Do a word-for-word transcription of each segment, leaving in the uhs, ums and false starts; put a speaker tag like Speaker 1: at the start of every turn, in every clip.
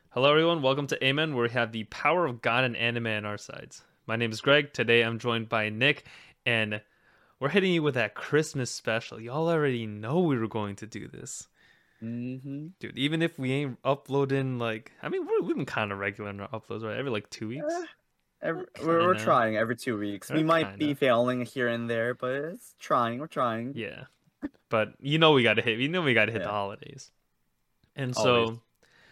Speaker 1: Hello, everyone. Welcome to Amen, where we have the power of God and anime on our sides. My name is Greg. Today I'm joined by Nick, and we're hitting you with that Christmas special. Y'all already know we were going to do this.
Speaker 2: Mm-hmm.
Speaker 1: Dude, even if we ain't uploading, like, I mean, we're, we've been kind of regular in our uploads, right? Every like two
Speaker 2: Eh,
Speaker 1: weeks?
Speaker 2: every,
Speaker 1: Well,
Speaker 2: we're,
Speaker 1: kind
Speaker 2: we're
Speaker 1: of.
Speaker 2: trying every two weeks.
Speaker 1: Or
Speaker 2: We might
Speaker 1: kind
Speaker 2: be
Speaker 1: of.
Speaker 2: failing here and there, but it's trying. We're trying.
Speaker 1: Yeah. But you know we got to hit, you know we got to hit the
Speaker 2: Yeah,
Speaker 1: holidays. And
Speaker 2: always.
Speaker 1: so,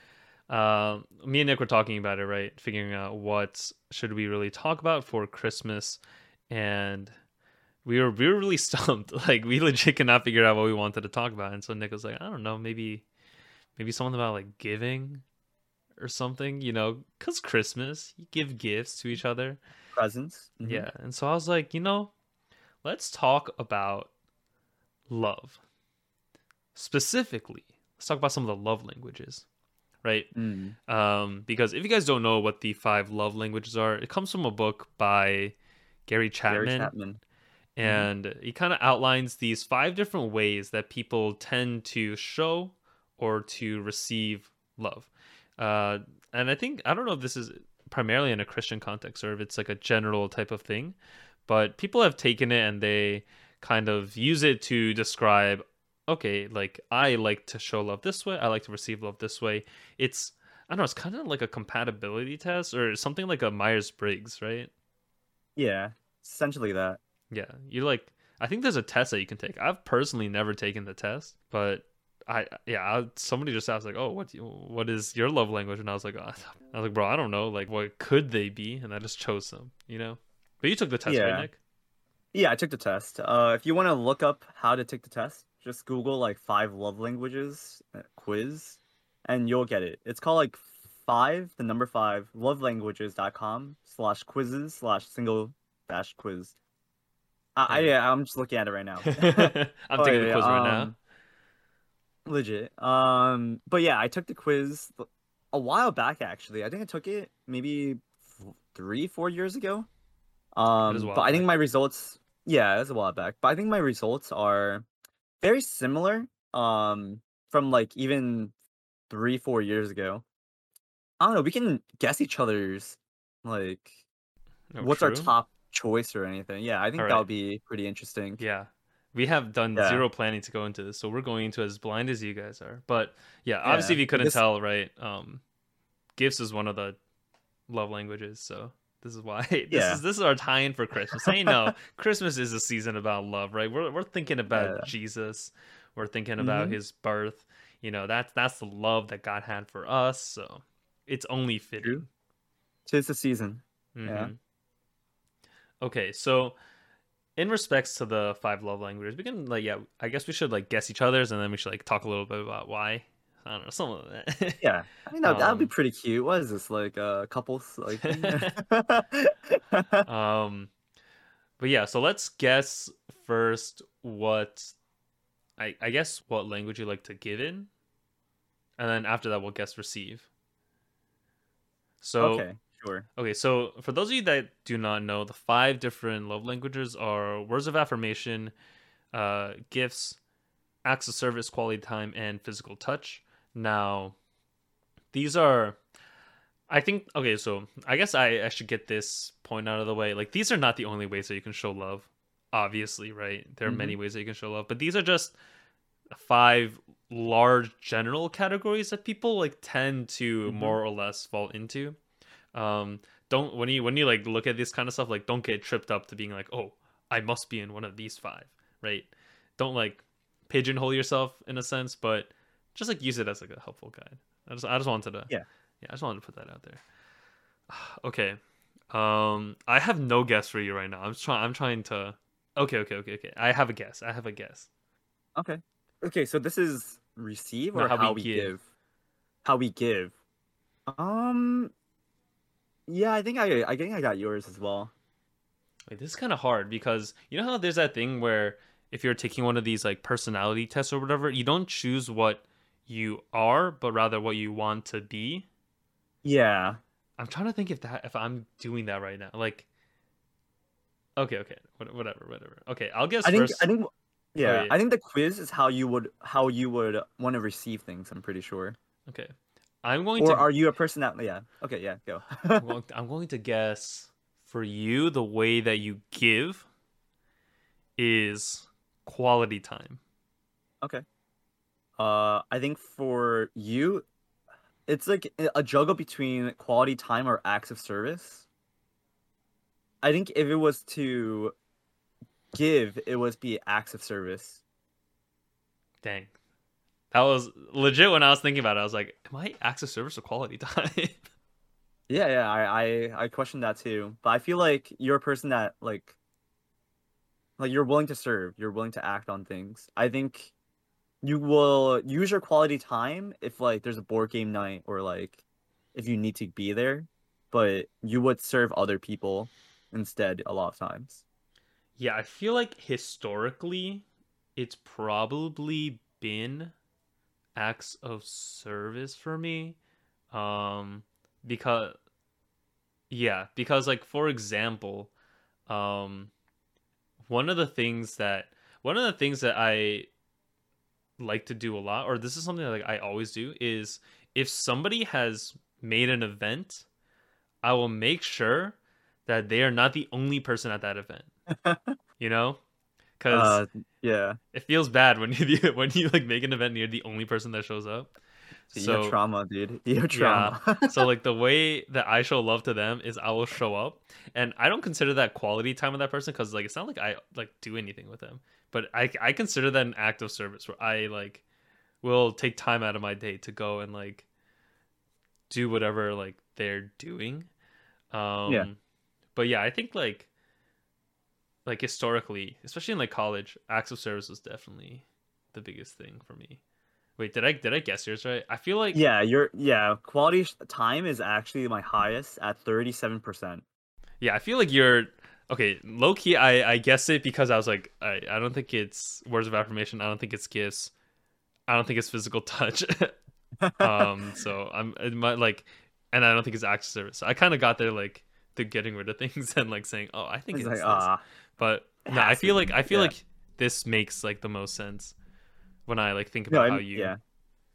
Speaker 1: uh, me and Nick were talking about it, right? Figuring out what should we really talk about for Christmas. And we were we were really stumped. Like we legit could not figure out what we wanted to talk about. And so Nick was like, I don't know, maybe maybe something about like giving or something, you know, cause Christmas, you give gifts to each other.
Speaker 2: Presents. Mm-hmm.
Speaker 1: Yeah. And so I was like, you know, let's talk about love. Specifically, let's talk about some of the love languages, right?
Speaker 2: Mm.
Speaker 1: Um, because if you guys don't know what the five love languages are, it comes from a book by Gary
Speaker 2: Gary
Speaker 1: Chapman.
Speaker 2: Chapman. Mm-hmm.
Speaker 1: And he kind of outlines these five different ways that people tend to show or to receive love. Uh, and I think, I don't know if this is primarily in a Christian context or if it's like a general type of thing, but people have taken it and they kind of use it to describe, okay, like I like to show love this way, I like to receive love this way. It's, I don't know, it's kind of like a compatibility test or something like a Myers Briggs, right?
Speaker 2: Yeah, essentially that.
Speaker 1: Yeah, you like. I think there's a test that you can take. I've personally never taken the test, but I yeah. I, somebody just asked like, "Oh, what do you, what is your love language?" And I was like, oh, "I was like, bro, I don't know. Like, what could they be?" And I just chose some, you know. But you took the test, right,
Speaker 2: Yeah.
Speaker 1: Nick?
Speaker 2: Yeah, I took the test. Uh, if you want to look up how to take the test, just Google like five love languages uh, quiz, and you'll get it. It's called like five, the number five, lovelanguages.com slash quizzes slash single dash quiz. I, I
Speaker 1: Hey.
Speaker 2: yeah, I'm just looking at it right now.
Speaker 1: I'm taking the
Speaker 2: But
Speaker 1: quiz right now.
Speaker 2: um, legit. Um, but yeah, I took the quiz a while back actually. I think I took it maybe f- three, four years ago.
Speaker 1: It is a
Speaker 2: Um, but
Speaker 1: while
Speaker 2: I think
Speaker 1: back.
Speaker 2: my results, yeah, that's a while back. But I think my results are very similar. Um, from like even three, four years ago. I don't know. We can guess each other's like
Speaker 1: Oh,
Speaker 2: what's our
Speaker 1: true.
Speaker 2: top choice or anything. Yeah, I
Speaker 1: All
Speaker 2: think that
Speaker 1: right.
Speaker 2: would be pretty interesting.
Speaker 1: Yeah. We have done
Speaker 2: Yeah,
Speaker 1: zero planning to go into this, so we're going into as blind as you guys are. But yeah, obviously,
Speaker 2: yeah.
Speaker 1: if you
Speaker 2: But
Speaker 1: couldn't
Speaker 2: this,
Speaker 1: tell, right? Um, gifts is one of the love languages. So this is why this
Speaker 2: yeah,
Speaker 1: is this is our tie-in for Christmas. Hey, no, Christmas is a season about love, right? We're we're thinking about
Speaker 2: yeah.
Speaker 1: Jesus. We're thinking about
Speaker 2: Mm-hmm.
Speaker 1: his birth. You know, that's that's the love that God had for us. So it's only
Speaker 2: True.
Speaker 1: fitting.
Speaker 2: Tis the season. Yeah.
Speaker 1: Hmm. Okay, so in respects to the five love languages, we can like yeah, I guess we should like guess each other's, and then we should like talk a little bit about why. I don't know, some of that.
Speaker 2: Yeah, I mean that that'd be
Speaker 1: um,
Speaker 2: pretty cute. What is this like a couples like thing?
Speaker 1: um, but yeah, so let's guess first what I I guess what language you like to give in, and then after that we'll guess receive. So
Speaker 2: Okay, sure.
Speaker 1: okay, so for those of you that do not know, the five different love languages are words of affirmation, uh, gifts, acts of service, quality time, and physical touch. Now, these are I think okay, so I guess I, I should get this point out of the way. Like these are not the only ways that you can show love. Obviously, right? There are
Speaker 2: Mm-hmm.
Speaker 1: many ways that you can show love, but these are just five large general categories that people like tend to
Speaker 2: Mm-hmm.
Speaker 1: more or less fall into. Um don't when you when you like look at this kind of stuff, like don't get tripped up to being like, "Oh, I must be in one of these five," right? Don't like pigeonhole yourself in a sense, but just like use it as like a helpful guide. I just I just wanted to
Speaker 2: Yeah.
Speaker 1: yeah, I just wanted to put that out there. Okay. Um, I have no guess for you right now. I'm trying. I'm trying to. Okay, okay, okay, okay. I have a guess. I have a guess.
Speaker 2: Okay. Okay, so this is receive
Speaker 1: No,
Speaker 2: or
Speaker 1: how we
Speaker 2: how we
Speaker 1: give.
Speaker 2: give? How we give. Um, yeah, I think I I think I got yours as well.
Speaker 1: Wait, this is kind of hard because you know how there's that thing where if you're taking one of these like personality tests or whatever, you don't choose what you are, but rather what you want to be.
Speaker 2: Yeah.
Speaker 1: I'm trying to think if that if I'm doing that right now. Like, okay, okay, whatever, whatever. Okay, I'll guess
Speaker 2: I think I
Speaker 1: first.
Speaker 2: think
Speaker 1: Oh
Speaker 2: yeah,
Speaker 1: yeah,
Speaker 2: I think the quiz is how you would how you would want to receive things, I'm pretty sure.
Speaker 1: okay. I'm going
Speaker 2: Or
Speaker 1: to
Speaker 2: are you a person that yeah. Okay, yeah, go.
Speaker 1: I'm going, I'm going to guess for you the way that you give is quality time.
Speaker 2: Okay. Uh I think for you it's like a juggle between quality time or acts of service. I think if it was to give, it was be acts of service.
Speaker 1: Dang. That was legit when I was thinking about it. I was like, am I acts of service or quality time?
Speaker 2: Yeah, yeah, I I I question that too. But I feel like you're a person that like like you're willing to serve, you're willing to act on things. I think you will use your quality time if like there's a board game night or like if you need to be there, but you would serve other people instead a lot of times.
Speaker 1: Yeah, I feel like historically it's probably been acts of service for me. Um because yeah, because like for example, um one of the things that one of the things that I like to do a lot, or this is something that like I always do, is if somebody has made an event, I will make sure that they are not the only person at that event. You know, because
Speaker 2: Uh yeah,
Speaker 1: it feels bad when you when you like make an event and you're the only person that shows up.
Speaker 2: you have
Speaker 1: So
Speaker 2: trauma, dude. You have
Speaker 1: yeah.
Speaker 2: trauma.
Speaker 1: So like the way that I show love to them is I will show up, and I don't consider that quality time with that person because like it's not like I like do anything with them, but I I consider that an act of service where I like will take time out of my day to go and like do whatever like they're doing.
Speaker 2: Yeah.
Speaker 1: Um, but yeah, I think like like historically, especially in like college, acts of service was definitely the biggest thing for me. Wait, did I did I guess yours right? I feel like
Speaker 2: Yeah, you're yeah, quality sh- time is actually my highest at thirty-seven percent.
Speaker 1: yeah, I feel like you're okay. Low key, I I guessed it because I was like, I I don't think it's words of affirmation. I don't think it's gifts. I don't think it's physical touch. um, so I'm it might like, and I don't think it's acts of service. So I kind of got there like through getting rid of things and like saying, oh, I think
Speaker 2: It's like
Speaker 1: it's this.
Speaker 2: ah,
Speaker 1: But
Speaker 2: it
Speaker 1: no, I
Speaker 2: has to
Speaker 1: feel like
Speaker 2: be.
Speaker 1: I feel
Speaker 2: Yeah.
Speaker 1: like this makes like the most sense when I like think
Speaker 2: No,
Speaker 1: about how
Speaker 2: I'm,
Speaker 1: you
Speaker 2: yeah.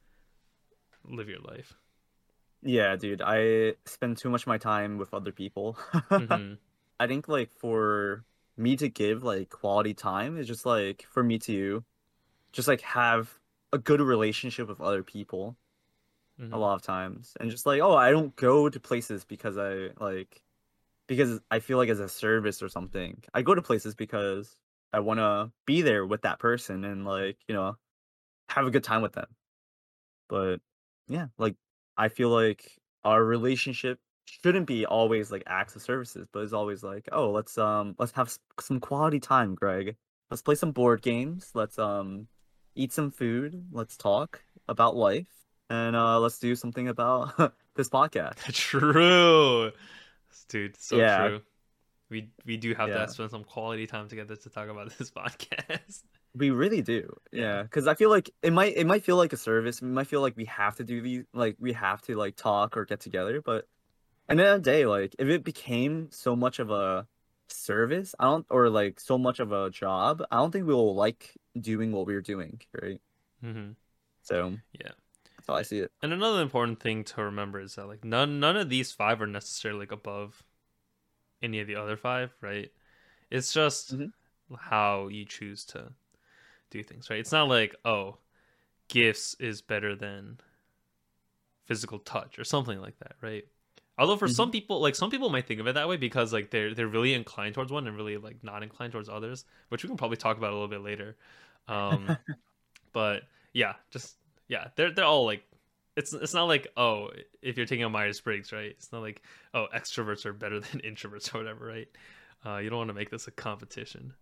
Speaker 1: live your life.
Speaker 2: Yeah, dude. I spend too much of my time with other people.
Speaker 1: Hmm.
Speaker 2: I think like for me to give like quality time is just like for me to just like have a good relationship with other people a
Speaker 1: Hmm.
Speaker 2: lot of times. And just like, oh, I don't go to places because I like because I feel like as a service or something. I go to places because I want to be there with that person and like, you know, have a good time with them. But yeah, like I feel like our relationship shouldn't be always like acts of services, but it's always like, oh, let's um let's have s- some quality time, Greg. Let's play some board games. Let's um eat some food. Let's talk about life. And uh let's do something about this podcast.
Speaker 1: True, dude. So
Speaker 2: Yeah,
Speaker 1: true. We we do have to
Speaker 2: yeah.
Speaker 1: spend some quality time together to talk about this podcast.
Speaker 2: We really do.
Speaker 1: Yeah.
Speaker 2: Yeah, because I feel like it might it might feel like a service. It might feel like we have to do these like we have to like talk or get together, but and the end of the day, like if it became so much of a service, I don't or like so much of a job, I don't think we will like doing what we're doing, right?
Speaker 1: Hmm.
Speaker 2: So
Speaker 1: Yeah.
Speaker 2: that's how I see it.
Speaker 1: And another important thing to remember is that like none none of these five are necessarily like above any of the other five, right? It's just
Speaker 2: Hmm.
Speaker 1: how you choose to do things, right? It's not like, oh, gifts is better than physical touch or something like that, right? Although for
Speaker 2: Hmm.
Speaker 1: some people, like some people might think of it that way because like they're they're really inclined towards one and really like not inclined towards others, which we can probably talk about a little bit later. Um, but yeah, just yeah, they're they're all like it's it's not like, oh, if you're taking a Myers Briggs, right? It's not like, oh, extroverts are better than introverts or whatever, right? Uh, you don't want to make this a competition.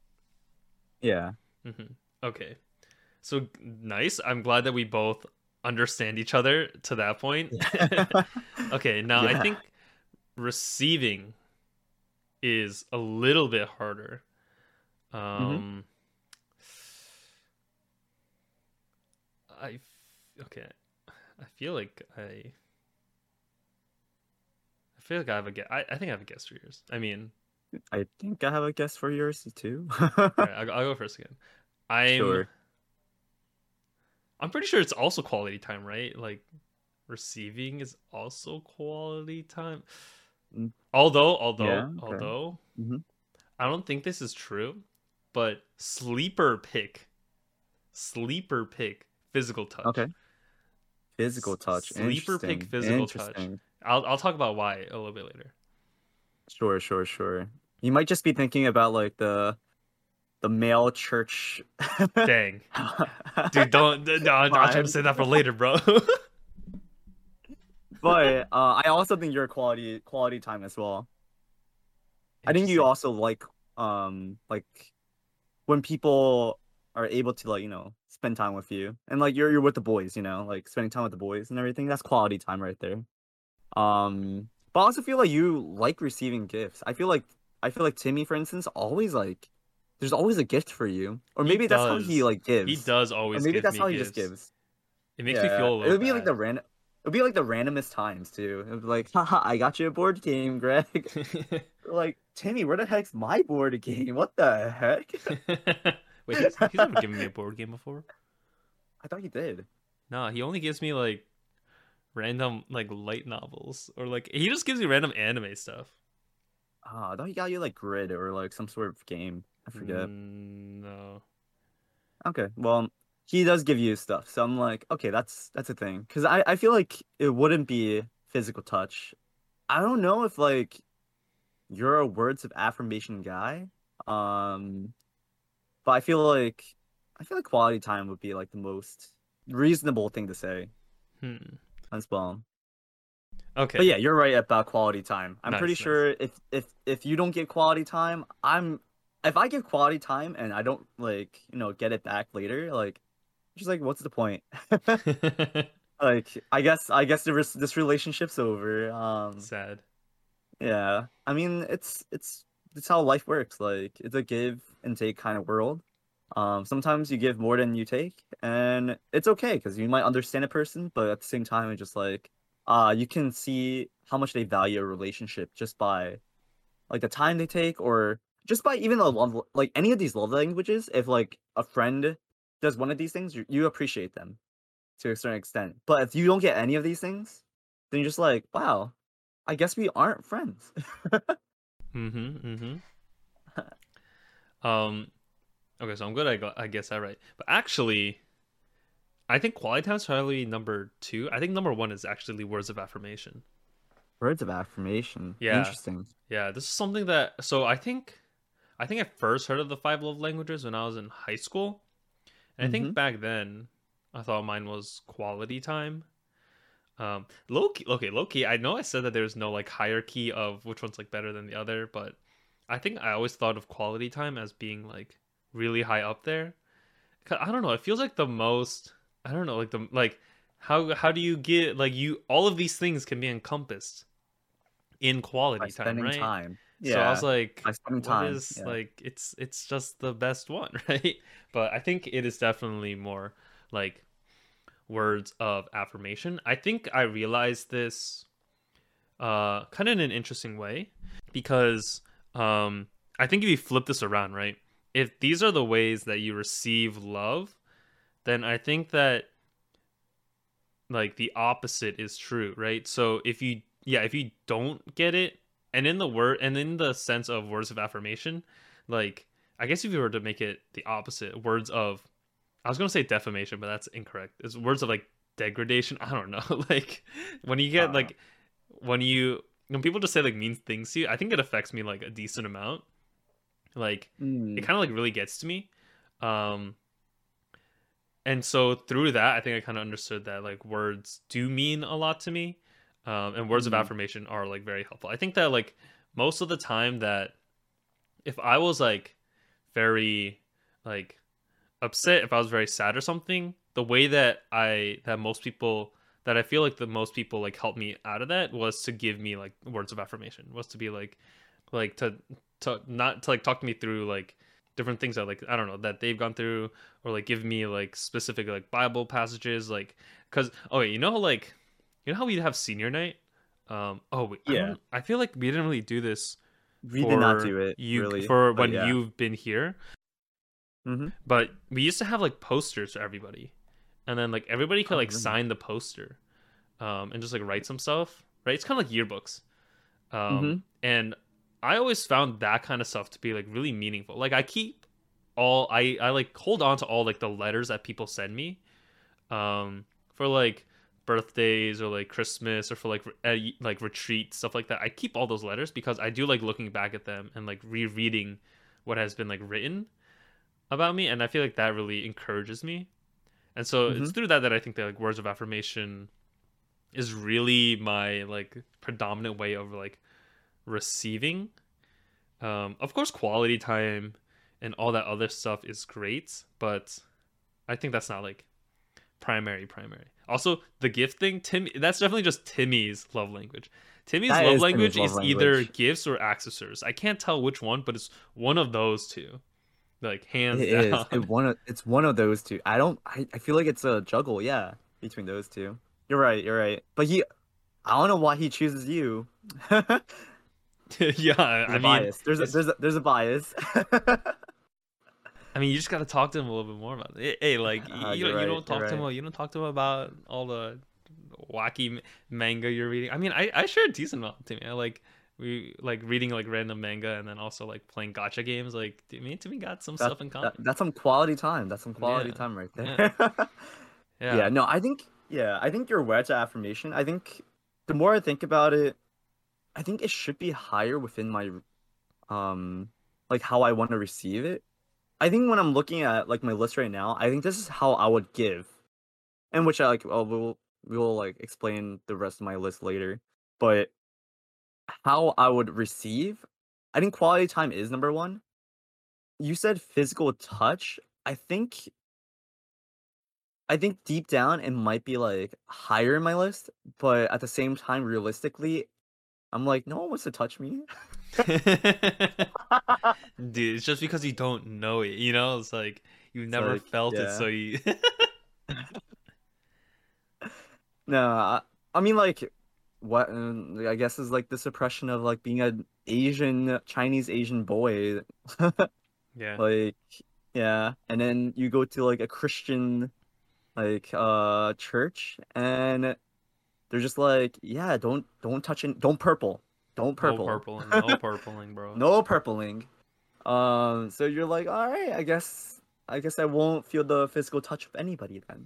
Speaker 2: Yeah.
Speaker 1: Hmm. Okay, so nice. I'm glad that we both understand each other to that point.
Speaker 2: Yeah.
Speaker 1: Okay, now I
Speaker 2: Yeah.
Speaker 1: think receiving is a little bit harder.
Speaker 2: Hmm.
Speaker 1: Um, I okay. I feel like I I feel like I have a guess. I, I think I have a guess for yours. I mean,
Speaker 2: I think I have a guess for yours too.
Speaker 1: all right, I'll, I'll go first again. I'm
Speaker 2: Sure.
Speaker 1: I'm pretty sure it's also quality time, right? Like receiving is also quality time.
Speaker 2: Mm,
Speaker 1: Although,
Speaker 2: yeah.
Speaker 1: although,
Speaker 2: Okay.
Speaker 1: although,
Speaker 2: Hmm.
Speaker 1: I don't think this is true, but sleeper pick, sleeper pick, physical
Speaker 2: Okay.
Speaker 1: touch. S-
Speaker 2: Physical touch.
Speaker 1: sleeper pick,
Speaker 2: Interesting.
Speaker 1: physical touch.
Speaker 2: Interesting.
Speaker 1: I'll I'll talk about why a little bit later.
Speaker 2: Sure, sure, sure. You might just be thinking about like the the male church
Speaker 1: Dang, dude, don't. No, I was trying to
Speaker 2: vibe.
Speaker 1: say that for later, bro.
Speaker 2: But uh, I also think you're quality quality time as well. I think you
Speaker 1: Interesting.
Speaker 2: also like um like when people are able to like, you know, spend time with you. And like you're you're with the boys, you know, like spending time with the boys and everything. That's quality time right there. Um but I also feel like you like receiving gifts. I feel like I feel like Timmy, for instance, always like there's always a gift for you. Or
Speaker 1: He
Speaker 2: maybe that's how he
Speaker 1: does.
Speaker 2: like
Speaker 1: He
Speaker 2: gives.
Speaker 1: does
Speaker 2: Or
Speaker 1: always
Speaker 2: maybe
Speaker 1: give
Speaker 2: that's
Speaker 1: me
Speaker 2: how he just
Speaker 1: gifts.
Speaker 2: gives.
Speaker 1: It makes me
Speaker 2: Yeah,
Speaker 1: feel a
Speaker 2: it
Speaker 1: little
Speaker 2: would be like
Speaker 1: bad.
Speaker 2: the random. It would be like the randomest times too. It would be like, haha, I got you a board game, Greg. Like, Timmy, where the heck's my board game? What the heck?
Speaker 1: Wait, he's he's never given me a board game before.
Speaker 2: I thought you did.
Speaker 1: No, he only gives me like random like light novels or like he just gives me random anime stuff.
Speaker 2: Ah, I thought he got you like Grid or like some sort of game. I forget.
Speaker 1: Mm, no.
Speaker 2: Okay, well, he does give you stuff, so I'm like, okay, that's that's a thing. Because I I feel like it wouldn't be physical touch. I don't know if like you're a words of affirmation guy. Um, but I feel like I feel like quality time would be like the most reasonable thing to say
Speaker 1: Hmm.
Speaker 2: as well. But
Speaker 1: Okay.
Speaker 2: yeah, you're right about quality time. I'm pretty
Speaker 1: Nice, nice.
Speaker 2: sure if if if you don't get quality time, I'm if I give quality time and I don't like, you know, get it back later, like just like what's the point? Like I guess I guess the, res- this relationship's over. Um
Speaker 1: Sad.
Speaker 2: yeah. I mean, it's it's it's how life works. Like it's a give and take kind of world. Um sometimes you give more than you take and it's okay because you might understand a person, but at the same time it's just like uh you can see how much they value a relationship just by like the time they take or just by even a love like any of these love languages. If like a friend does one of these things, you, you appreciate them to a certain extent. But if you don't get any of these things, then you're just like, wow, I guess we aren't friends.
Speaker 1: Mm-hmm. Mm-hmm. Um. Okay, so I'm good. I got. I guess that right. But actually, I think quality time is probably number two. I think number one is actually words of affirmation.
Speaker 2: Words of affirmation.
Speaker 1: Yeah.
Speaker 2: Interesting.
Speaker 1: Yeah. This is something that. So I think. I think I first heard of the five love languages when I was in high school, and I
Speaker 2: Mm-hmm.
Speaker 1: think back then I thought mine was quality time. Um, low key, okay, low key. I know I said that there's no like hierarchy of which one's like better than the other, but I think I always thought of quality time as being like really high up there. 'Cause I don't know. It feels like the most. I don't know, like the like how how do you get like you all of these things can be encompassed in
Speaker 2: By
Speaker 1: quality time,
Speaker 2: spending
Speaker 1: right?
Speaker 2: time.
Speaker 1: So I was
Speaker 2: Yeah.
Speaker 1: like,
Speaker 2: By spending
Speaker 1: what
Speaker 2: time.
Speaker 1: is
Speaker 2: Yeah.
Speaker 1: like it's it's just the best one, right? But I think it is definitely more like words of affirmation. I think I realized this uh kind of in an interesting way because um I think if you flip this around, right? If these are the ways that you receive love, then I think that like the opposite is true, right? So if you yeah, if you don't get it and in the word and in the sense of words of affirmation, like I guess if you were to make it the opposite, words of I was going to say defamation, but that's incorrect. It's words of like degradation. I don't know. Like when you get
Speaker 2: Uh,
Speaker 1: like when you when people just say like mean things to you, I think it affects me like a decent amount. Like it
Speaker 2: mm,
Speaker 1: kind of like really gets to me. Um and so through that, I think I kind of understood that like words do mean a lot to me. Um and words of
Speaker 2: mm,
Speaker 1: affirmation are like very helpful. I think that like most of the time that if I was like very like upset, if I was very sad or something, the way that I that most people that I feel like the most people like helped me out of that was to give me like words of affirmation, was to be like like to to not to like talk to me through like different things that like I don't know that they've gone through or like give me like specific like Bible passages like because oh wait, you know like you know how we have senior night um oh wait, I
Speaker 2: yeah.
Speaker 1: don't I feel like we didn't really do this
Speaker 2: We did not
Speaker 1: for
Speaker 2: do it
Speaker 1: you
Speaker 2: really,
Speaker 1: for
Speaker 2: but
Speaker 1: when
Speaker 2: yeah.
Speaker 1: you've been here.
Speaker 2: Mm-hmm.
Speaker 1: But we used to have like posters for everybody, and then like everybody could
Speaker 2: Oh,
Speaker 1: like
Speaker 2: really?
Speaker 1: sign the poster. um, and just like write some stuff. Right? It's kind of like yearbooks. Um,
Speaker 2: Mm-hmm.
Speaker 1: and I always found that kind of stuff to be like really meaningful. Like I keep all I I like hold on to all like the letters that people send me, um, for like birthdays or like Christmas or for like re- like retreat stuff like that. I keep all those letters because I do like looking back at them and like rereading what has been like written about me, and I feel like that really encourages me. And so
Speaker 2: Mm-hmm.
Speaker 1: it's through that that I think that like words of affirmation is really my like predominant way of like receiving. Um, of course, quality time and all that other stuff is great, but I think that's not like primary primary. Also, the gift thing, Tim, that's definitely just Timmy's love language. Timmy's
Speaker 2: That
Speaker 1: love
Speaker 2: is Timmy's
Speaker 1: language
Speaker 2: love
Speaker 1: is either
Speaker 2: language.
Speaker 1: gifts or accessories. I can't tell which one, but it's one of those two, like
Speaker 2: It
Speaker 1: hands
Speaker 2: is. It
Speaker 1: down.
Speaker 2: one of it's one of those two. I don't I, I feel like it's a juggle, yeah, between those two. You're right, you're right. But he I don't know why he chooses you. There's
Speaker 1: Yeah,
Speaker 2: a
Speaker 1: I mean,
Speaker 2: bias. There's a
Speaker 1: it's
Speaker 2: there's a, there's a bias.
Speaker 1: I mean, you just gotta talk to him a little bit more about it. Hey, like
Speaker 2: Uh,
Speaker 1: you
Speaker 2: you're
Speaker 1: don't you
Speaker 2: right,
Speaker 1: don't
Speaker 2: you're
Speaker 1: talk to
Speaker 2: right.
Speaker 1: him. You don't talk to him about all the wacky m- manga you're reading. I mean, I I share a decent amount to me. I like we like reading like random manga and then also like playing gotcha games. Like, me and Timmy got some
Speaker 2: That,
Speaker 1: stuff in
Speaker 2: that
Speaker 1: common.
Speaker 2: that's some quality time. That's some quality
Speaker 1: Yeah,
Speaker 2: time right
Speaker 1: yeah,
Speaker 2: there. Yeah,
Speaker 1: yeah.
Speaker 2: no, I think yeah, I think your wedge affirmation, I think the more I think about it, I think it should be higher within my um like how I want to receive it. I think when I'm looking at like my list right now, I think this is how I would give. And which I like well, we'll we'll like explain the rest of my list later. But how I would receive, I think quality time is number one. You said physical touch. I think I think deep down it might be like higher in my list, but at the same time, realistically, I'm like, no one wants to touch me.
Speaker 1: Dude, it's just because you don't know it, you know? It's like you
Speaker 2: It's
Speaker 1: never
Speaker 2: like,
Speaker 1: felt it,
Speaker 2: yeah.
Speaker 1: so you
Speaker 2: No, I, I mean like what uh, I guess is like the suppression of like being an Asian Chinese Asian boy.
Speaker 1: yeah.
Speaker 2: Like yeah, and then you go to like a Christian like uh church and they're just like, yeah, don't don't touch it, don't purple. Don't
Speaker 1: No
Speaker 2: purple.
Speaker 1: purpling, no purpling, bro.
Speaker 2: No purpling. Um so you're like, all right, I guess I guess I won't feel the physical touch of anybody then.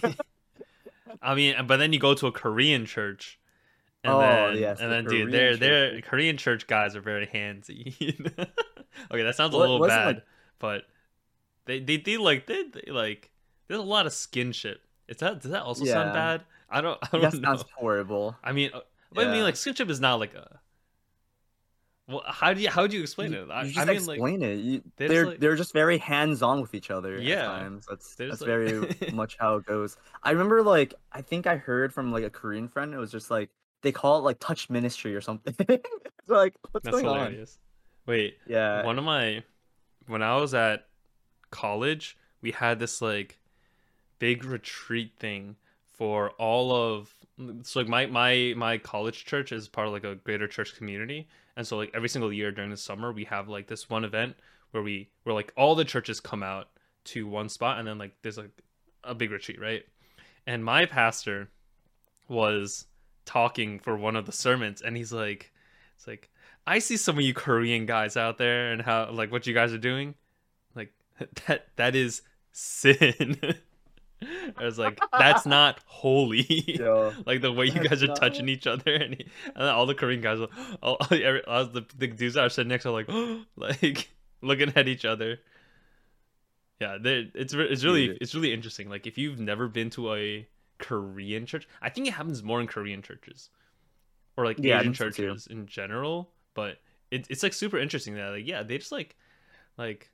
Speaker 1: I mean, but then you go to a Korean church, and
Speaker 2: Oh,
Speaker 1: then
Speaker 2: yes,
Speaker 1: and
Speaker 2: the
Speaker 1: then dude,
Speaker 2: Korean
Speaker 1: they're they're
Speaker 2: churches.
Speaker 1: Korean church guys are very handsy. Okay, that sounds a
Speaker 2: What
Speaker 1: little
Speaker 2: wasn't like
Speaker 1: bad, but they they, they like they, they like there's a lot of skin shit. Is that does that also sound
Speaker 2: yeah.
Speaker 1: bad? I don't I
Speaker 2: That
Speaker 1: don't
Speaker 2: sounds
Speaker 1: know.
Speaker 2: horrible.
Speaker 1: I mean, uh, but I mean
Speaker 2: Yeah.
Speaker 1: like skin chip is not like a well. How do you how do you explain
Speaker 2: You
Speaker 1: it? I
Speaker 2: you
Speaker 1: I
Speaker 2: just
Speaker 1: mean like
Speaker 2: explain it. You,
Speaker 1: they just
Speaker 2: they're
Speaker 1: like
Speaker 2: they're just very hands-on with each other at
Speaker 1: yeah,
Speaker 2: times. That's
Speaker 1: they just
Speaker 2: that's
Speaker 1: like
Speaker 2: very much how it goes. I remember like I think I heard from like a Korean friend. It was just like they call it like touch ministry or something. It's like what's
Speaker 1: that's
Speaker 2: going on?
Speaker 1: hilarious. Wait,
Speaker 2: Yeah.
Speaker 1: one of my when I was at college, we had this like big retreat thing for all of so like my my my college church is part of like a greater church community, and so like every single year during the summer we have like this one event where we where like all the churches come out to one spot, and then like there's like a big retreat, right? And my pastor was talking for one of the sermons, and he's like it's like I see some of you Korean guys out there and how like what you guys are doing like that that is sin. I was like, that's not holy.
Speaker 2: Yo,
Speaker 1: Like the way you
Speaker 2: that's
Speaker 1: guys are touching
Speaker 2: not.
Speaker 1: each other, and, he, and then all the Korean guys, are, all, all, every, all the, the dudes that are sitting next to, are like, like looking at each other. Yeah, they- it's re- it's really
Speaker 2: Dude,
Speaker 1: it's really interesting. Like if you've never been to a Korean church, I think it happens more in Korean churches or like
Speaker 2: yeah, I
Speaker 1: Asian
Speaker 2: think so too.
Speaker 1: churches in general. But it, it's like super interesting that like yeah, they just like like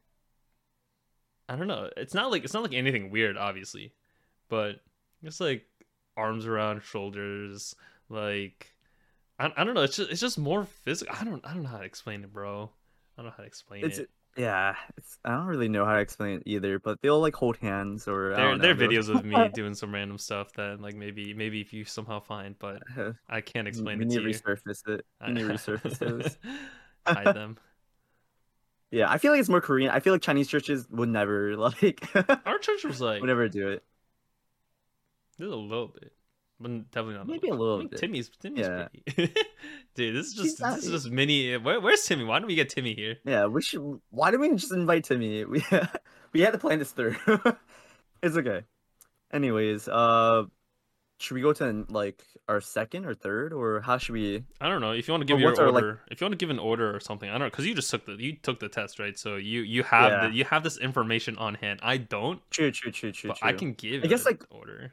Speaker 1: I don't know. It's not like it's not like anything weird, obviously, but it's like arms around shoulders, like I, I don't know. It's just it's just more physical. I don't I don't know how to explain it, bro. I don't know how to explain
Speaker 2: It's
Speaker 1: it.
Speaker 2: yeah, it's I don't really know how to explain it either, but they'll like hold hands or I
Speaker 1: There
Speaker 2: don't
Speaker 1: there
Speaker 2: know.
Speaker 1: are videos of me
Speaker 2: They'll
Speaker 1: doing some random stuff that like maybe maybe if you somehow find, but I can't explain
Speaker 2: we
Speaker 1: it
Speaker 2: need
Speaker 1: to
Speaker 2: to
Speaker 1: you.
Speaker 2: resurface it. We need to resurface those.
Speaker 1: Hide them.
Speaker 2: Yeah, I feel like it's more Korean. I feel like Chinese churches would never like
Speaker 1: Our church was
Speaker 2: would
Speaker 1: like
Speaker 2: never do it.
Speaker 1: there's a little bit. but definitely not
Speaker 2: Maybe a
Speaker 1: middle. I
Speaker 2: little
Speaker 1: think
Speaker 2: bit.
Speaker 1: Timmy's Timmy's
Speaker 2: Yeah.
Speaker 1: pretty. Dude, this is
Speaker 2: He's
Speaker 1: just
Speaker 2: not.
Speaker 1: this is just mini. Where, where's Timmy? Why don't we get Timmy here?
Speaker 2: Yeah, we should. Why didn't we just invite Timmy? We we had to plan this through. It's okay. Anyways, uh, should we go to like our second or third, or how should we?
Speaker 1: I don't know if you want to
Speaker 2: Or
Speaker 1: give your
Speaker 2: what's our like?
Speaker 1: order. If you want to give an order or something, I don't know because you just took the you took the test, right? So you you have the
Speaker 2: Yeah,
Speaker 1: you have this information on hand. I don't,
Speaker 2: true, true, true, true,
Speaker 1: but I
Speaker 2: true.
Speaker 1: can give
Speaker 2: I guess
Speaker 1: an
Speaker 2: like
Speaker 1: order.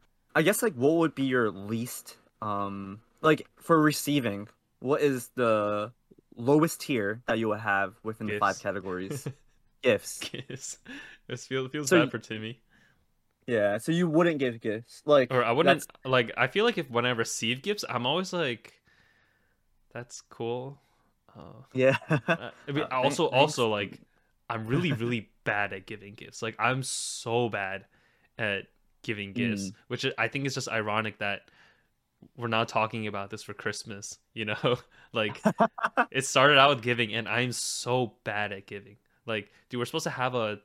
Speaker 2: I guess like what would be your least um like for receiving? What is the lowest tier that you would have within the five
Speaker 1: Gifts.
Speaker 2: categories? Gifts.
Speaker 1: Gifts. This feels feels
Speaker 2: So
Speaker 1: bad
Speaker 2: y-
Speaker 1: for Timmy.
Speaker 2: yeah, so you wouldn't give gifts. Like
Speaker 1: Or I wouldn't
Speaker 2: that's
Speaker 1: like. I feel like if when I receive gifts, I'm always like, "That's cool." Uh,
Speaker 2: yeah.
Speaker 1: uh, I mean,
Speaker 2: Uh, thank,
Speaker 1: also
Speaker 2: thanks.
Speaker 1: also like, I'm really really bad at giving gifts. Like I'm so bad at giving gifts,
Speaker 2: Mm.
Speaker 1: which I think is just ironic that we're not talking about this for Christmas. You know, like it started out with giving, and I'm so bad at giving. Like, dude, we're supposed to have a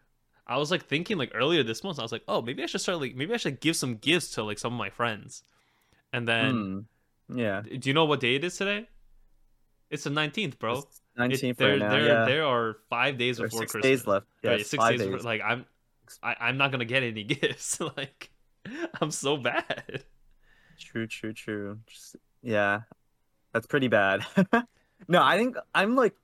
Speaker 1: I was like thinking like earlier this month, I was like, oh, maybe I should start like maybe I should give some gifts to like some of my friends. And then,
Speaker 2: Mm. Yeah.
Speaker 1: do you know what day it is today? It's the nineteenth, bro.
Speaker 2: It's
Speaker 1: It
Speaker 2: nineteenth right
Speaker 1: there
Speaker 2: now.
Speaker 1: there
Speaker 2: Yeah.
Speaker 1: there are five days
Speaker 2: There's
Speaker 1: before
Speaker 2: six
Speaker 1: Christmas.
Speaker 2: days left.
Speaker 1: Right,
Speaker 2: Yes,
Speaker 1: six
Speaker 2: five
Speaker 1: days before.
Speaker 2: days.
Speaker 1: Like I'm, I, I'm not gonna get any gifts. Like I'm so bad.
Speaker 2: True, true, true. Just, yeah, that's pretty bad. No, I think I'm like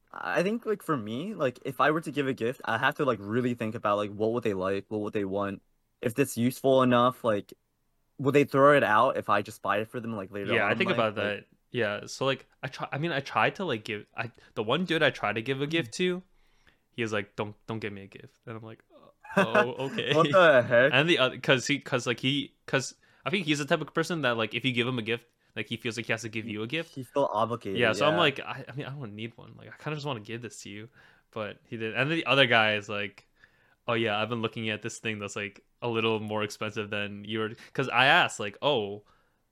Speaker 2: I think like for me, like if I were to give a gift, I have to like really think about like what would they like, what would they want, if it's useful enough, like would they throw it out if I just buy it for them like later
Speaker 1: Yeah,
Speaker 2: on
Speaker 1: I
Speaker 2: in
Speaker 1: think
Speaker 2: life?
Speaker 1: about
Speaker 2: Like,
Speaker 1: that. Yeah, so like I try. I mean, I tried to like give. I the one dude I tried to give a gift to, he was like, "Don't don't give me a gift," and I'm like, "Oh,
Speaker 2: what
Speaker 1: okay."
Speaker 2: the heck?
Speaker 1: And the other, cause he, cause like he, cause I think he's the type of person that like if you give him a gift, like he feels like he has to give you a gift.
Speaker 2: He felt
Speaker 1: Yeah,
Speaker 2: obligated,
Speaker 1: so I'm
Speaker 2: yeah.
Speaker 1: like, I, I mean, I don't need one. Like I kind of just want to give this to you, but he did. And then the other guy is like, oh yeah, I've been looking at this thing that's like a little more expensive than you were. Cause I asked like, oh,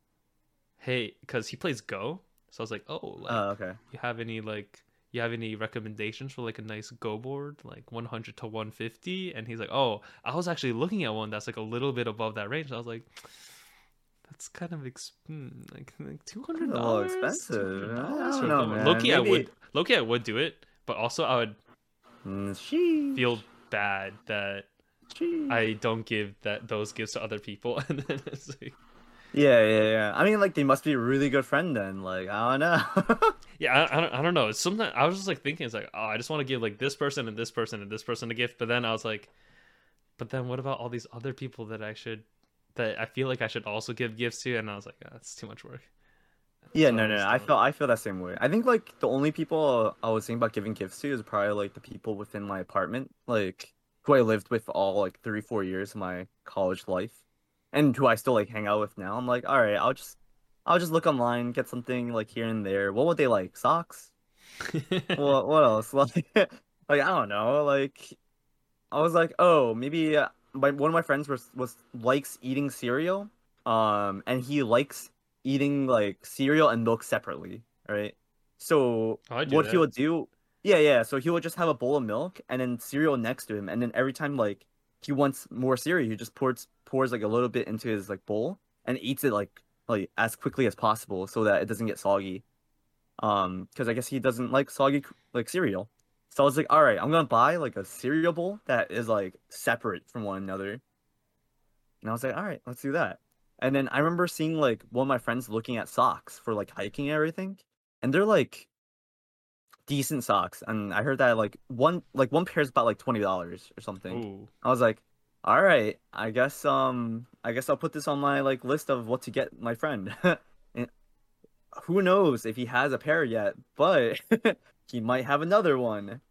Speaker 1: hey, cause he plays Go, so I was like, oh, like
Speaker 2: Oh, okay.
Speaker 1: you have any like you have any recommendations for like a nice Go board, like one hundred to one fifty? And he's like, oh, I was actually looking at one that's like a little bit above that range. I was like, that's kind of ex- hmm, like like two hundred
Speaker 2: That's a little
Speaker 1: dollars, two
Speaker 2: expensive.
Speaker 1: hundred
Speaker 2: I
Speaker 1: dollars
Speaker 2: don't
Speaker 1: for a
Speaker 2: know,
Speaker 1: Go board.
Speaker 2: man.
Speaker 1: Loki, I
Speaker 2: Maybe
Speaker 1: would Loki, I would do it, but also I would
Speaker 2: mm, sheesh.
Speaker 1: feel bad that
Speaker 2: Sheesh.
Speaker 1: I don't give that those gifts to other people, and then it's like,
Speaker 2: Yeah, yeah, yeah. I mean, like they must be a really good friend then. Like, I don't know.
Speaker 1: yeah, I, I don't, I don't know. It's something I was just like thinking, it's like, oh, I just want to give like this person and this person and this person a gift, but then I was like, but then what about all these other people that I should, that I feel like I should also give gifts to, and I was like, oh, that's too much work.
Speaker 2: Yeah,
Speaker 1: So I
Speaker 2: no, no,
Speaker 1: just
Speaker 2: no. I
Speaker 1: don't.
Speaker 2: feel I feel that same way. I think like the only people I was thinking about giving gifts to is probably like the people within my apartment, like who I lived with all like three, four years of my college life, and who I still like hang out with now. I'm like, all right, I'll just I'll just look online, get something like here and there. What would they like? Socks? What what else? Like like I don't know. Like I was like, oh, maybe uh, my one of my friends was was likes eating cereal, um, and he likes eating like cereal and milk separately, right? So
Speaker 1: Oh, I do
Speaker 2: what he
Speaker 1: that.
Speaker 2: would do, yeah, yeah. So he would just have a bowl of milk and then cereal next to him, and then every time like he wants more cereal, he just pours pours like a little bit into his like bowl and eats it like like as quickly as possible so that it doesn't get soggy. Um, because I guess he doesn't like soggy like cereal. So I was like, all right, I'm gonna buy like a cereal bowl that is like separate from one another. And I was like, all right, let's do that. And then I remember seeing like one of my friends looking at socks for like hiking and everything, and they're like decent socks. And I heard that like one like one pair is about like twenty dollars or something.
Speaker 1: Ooh.
Speaker 2: I was like, all right, I guess um I guess I'll put this on my like list of what to get my friend. And who knows if he has a pair yet, but he might have another one.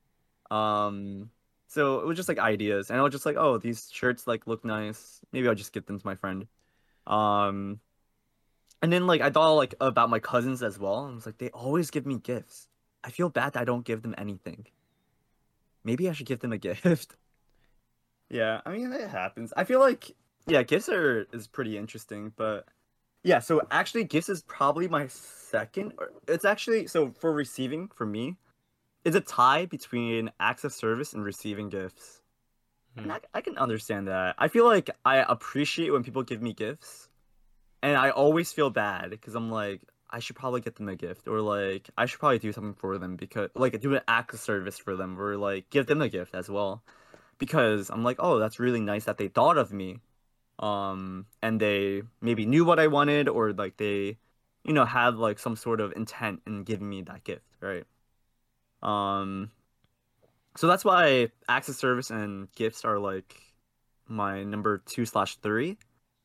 Speaker 2: Um, so it was just like ideas, and I was just like, oh, these shirts like look nice. Maybe I'll just get them to my friend. Um, and then like I thought like about my cousins as well. I was like, they always give me gifts. I feel bad that I don't give them anything. Maybe I should give them a gift. Yeah, I mean it happens. I feel like yeah, gifts are is pretty interesting, but yeah, so actually gifts is probably my second. Or it's actually so for receiving for me, it's a tie between acts of service and receiving gifts. And
Speaker 1: Hmm.
Speaker 2: I, I can understand that. I feel like I appreciate when people give me gifts, and I always feel bad because I'm like, I should probably get them a gift, or like I should probably do something for them because like do an act of service for them, or like give them a gift as well. Because I'm like, oh, that's really nice that they thought of me. Um, and they maybe knew what I wanted, or like they, you know, had like some sort of intent in giving me that gift, right? Um, so that's why acts of service and gifts are like my number two slash three.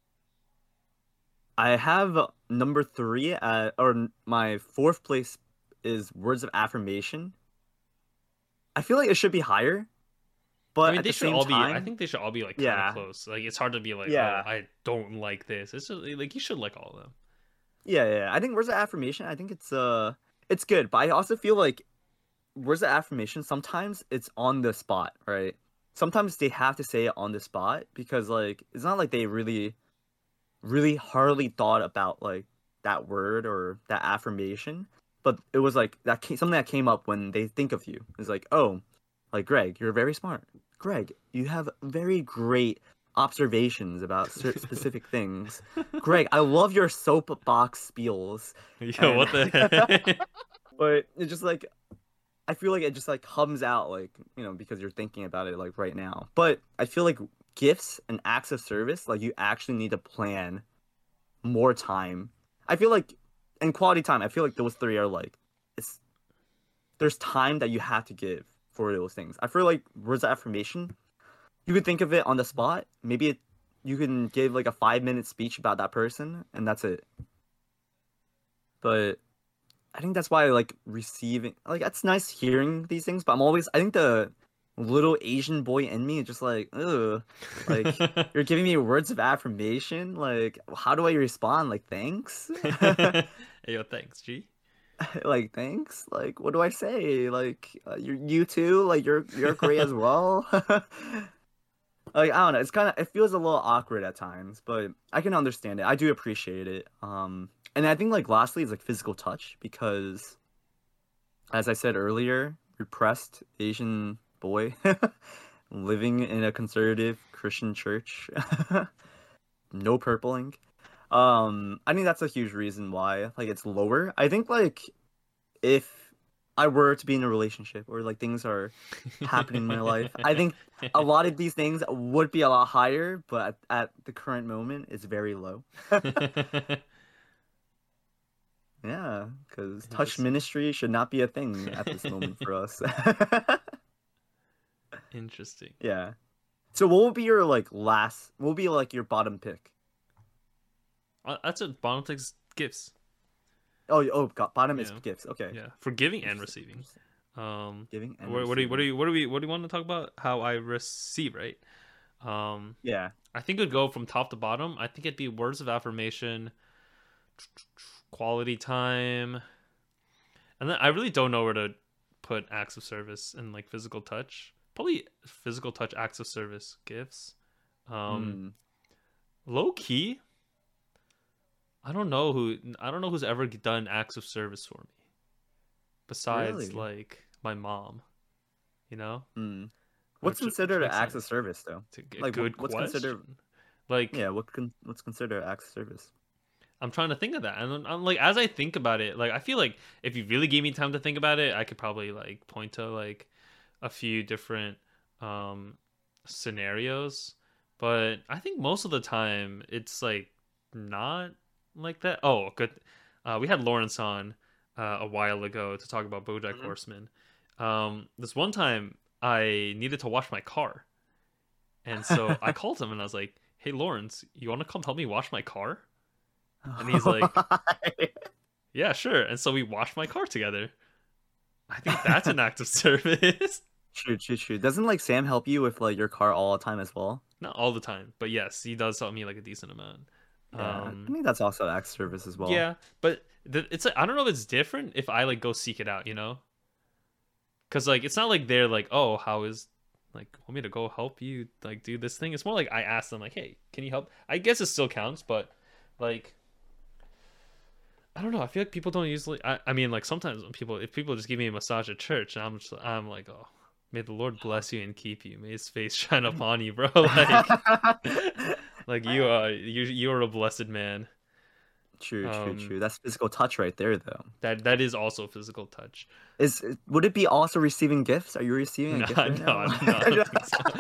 Speaker 2: I have number three at, or n- my fourth place is words of affirmation. I feel like it should be higher,
Speaker 1: I
Speaker 2: but
Speaker 1: mean,
Speaker 2: at
Speaker 1: they
Speaker 2: the
Speaker 1: should
Speaker 2: same
Speaker 1: all be. I
Speaker 2: time,
Speaker 1: think they should all be like kind of
Speaker 2: yeah,
Speaker 1: close. Like it's hard to be like, oh,
Speaker 2: yeah,
Speaker 1: I don't like this. It's just, like you should like all of them.
Speaker 2: yeah, yeah. I think words of affirmation, I think it's uh it's good, but I also feel like words of affirmation sometimes it's on the spot, right? Sometimes they have to say it on the spot because like it's not like they really really hardly thought about like that word or that affirmation, but it was like that came, something that came up when they think of you. It's like, oh, like Greg, you're very smart. Greg, you have very great observations about cer- specific things. Greg, I love your soapbox spiels,
Speaker 1: Yo,
Speaker 2: and
Speaker 1: what the heck?
Speaker 2: but it's just like I feel like it just like comes out like you know because you're thinking about it like right now. But I feel like gifts and acts of service like you actually need to plan more time. I feel like in quality time, I feel like those three are like it's there's time that you have to give for those things. I feel like words of affirmation, you could think of it on the spot. Maybe it, you can give like a five minute speech about that person and that's it. But I think that's why I like receiving like that's nice hearing these things, but I'm always I think the little Asian boy in me is just like, ugh, like you're giving me words of affirmation. Like, how do I respond? Like, thanks?
Speaker 1: Hey, yo, thanks, G.
Speaker 2: Like, thanks? Like, what do I say? Like, uh, you you too? Like, you're you're great as well. Like, I don't know. It's kind of it feels a little awkward at times, but I can understand it. I do appreciate it. Um, and I think like lastly is like physical touch because as I said earlier, repressed Asian boy living in a conservative Christian church. No purpling. Um, I think that's a huge reason why like it's lower. I think like if I were to be in a relationship or like things are happening in my life, I think a lot of these things would be a lot higher, but at, at the current moment it's very low. Yeah, because touch
Speaker 1: Interesting.
Speaker 2: ministry should not be a thing at this moment for us.
Speaker 1: Interesting.
Speaker 2: Yeah. So what will be your like last? What will be like your bottom pick?
Speaker 1: Uh, That's it. Bottom takes gifts.
Speaker 2: Oh, oh, got bottom is
Speaker 1: Yeah,
Speaker 2: gifts. Okay.
Speaker 1: yeah, for giving and
Speaker 2: Interesting.
Speaker 1: receiving.
Speaker 2: Interesting.
Speaker 1: Um,
Speaker 2: Giving and
Speaker 1: what, what do you, what do
Speaker 2: receiving.
Speaker 1: you, what do we, what do you want to talk about? How I receive, right? Um,
Speaker 2: Yeah.
Speaker 1: I think it'd go from top to bottom. I think it'd be words of affirmation, quality time, and then I really don't know where to put acts of service and like physical touch. Probably physical touch, acts of service, gifts. Um,
Speaker 2: Hmm.
Speaker 1: low key, I don't know who I don't know who's ever done acts of service for me besides
Speaker 2: Really?
Speaker 1: like my mom. You know,
Speaker 2: Hmm. What's
Speaker 1: which which
Speaker 2: considered an
Speaker 1: makes
Speaker 2: acts of
Speaker 1: sense.
Speaker 2: service though?
Speaker 1: It's a
Speaker 2: Like what,
Speaker 1: good
Speaker 2: what's considered?
Speaker 1: question. Like
Speaker 2: Yeah. What con, what's considered acts of service?
Speaker 1: I'm trying to think of that, and I'm, I'm like as I think about it, like I feel like if you really gave me time to think about it, I could probably like point to like a few different um scenarios, but I think most of the time it's like not like that. Oh, good. Uh, we had Lawrence on uh, a while ago to talk about BoJack
Speaker 2: Hmm.
Speaker 1: Horseman. Um, this one time I needed to wash my car, and so I called him and I was like, "Hey, Lawrence, you want to come help me wash my car?" And he's like, "Yeah, sure." And so we washed my car together. I think that's an act of service.
Speaker 2: True, true, true. Doesn't like Sam help you with like your car all the time as well?
Speaker 1: Not all the time, but yes, he does help me like a decent amount.
Speaker 2: Yeah, I
Speaker 1: Um,
Speaker 2: think that's also acts of service as well.
Speaker 1: yeah, but th- it's like I don't know if it's different if I like go seek it out, you know? Because like it's not like they're like, oh, how is like want me to go help you like do this thing? It's more like I ask them like, hey, can you help? I guess it still counts, but like I don't know. I feel like people don't usually. I, I mean, like sometimes when people, if people just give me a massage at church, I'm just, I'm like, oh, may the Lord bless you and keep you. May His face shine upon you, bro. Like, like you are, you, you are a blessed man.
Speaker 2: True, true,
Speaker 1: Um,
Speaker 2: true. That's physical touch right there, though.
Speaker 1: that that is also physical touch.
Speaker 2: Is would it be also receiving gifts? Are you receiving a
Speaker 1: No,
Speaker 2: gift right
Speaker 1: no,
Speaker 2: now?
Speaker 1: no, I don't think so.